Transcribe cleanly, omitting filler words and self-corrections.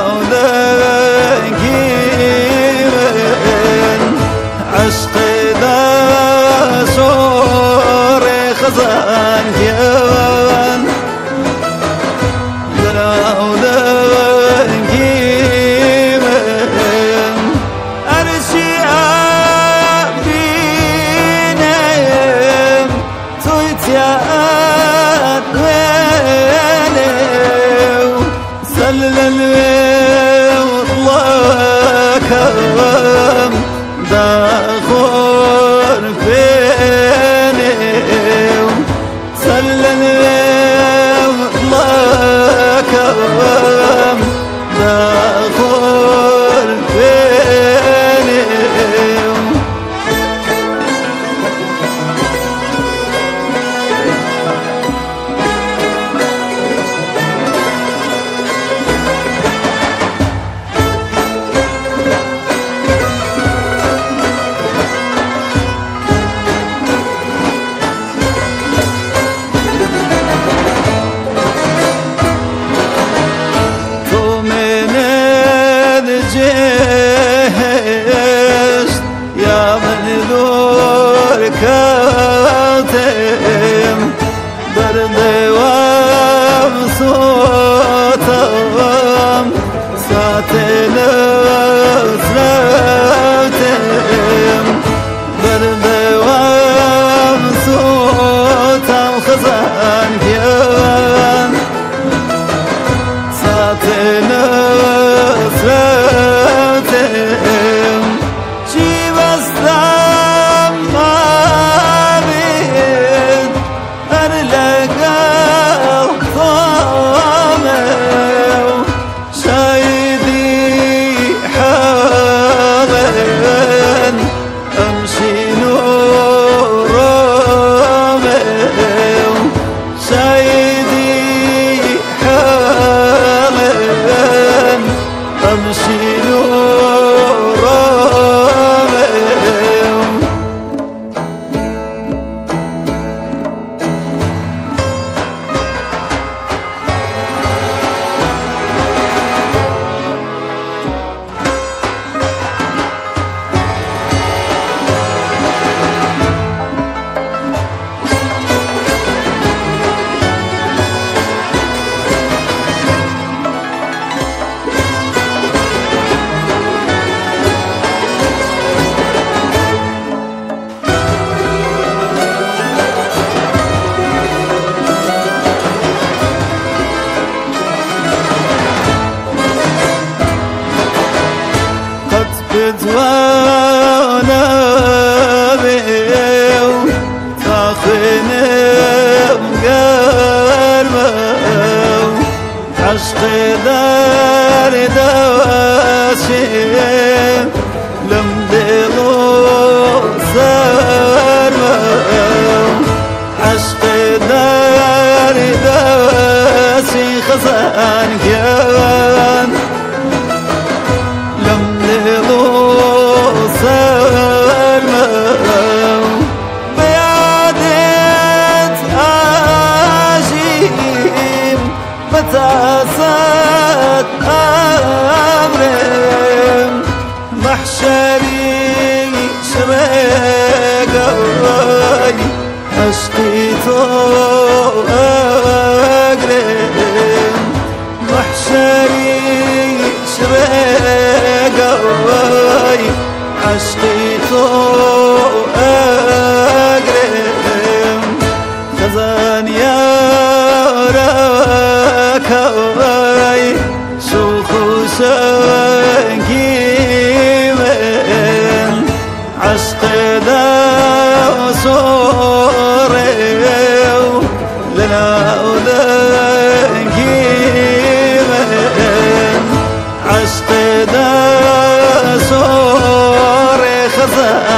عشق دا شور خزان كيان داخل فيني سلني الله كرم داخل فيني جهشت يا منذور كاتم برد ومصوتم ساتن سرتم برد ومصوتم خزان كيان ساتن سرتم چی بستم مابین هر لگل طامم شایدی حالن امشي نورم شایدی حالن امشي بدوانا بيو تاخنم قرمو عشق دار دواشم لم دلو سرمو عشق دار دواشي خزان كيان لم دلو سرمو بيادت آجيم بتاسات أمرم محشري شبقاي عشقي تو أقرم محشري شبقاي عشقي تو أقرم خزان يا راكاي شوخو شنكي من عشق دا صوريو لنا ودنكي من عشق دا صوري خزان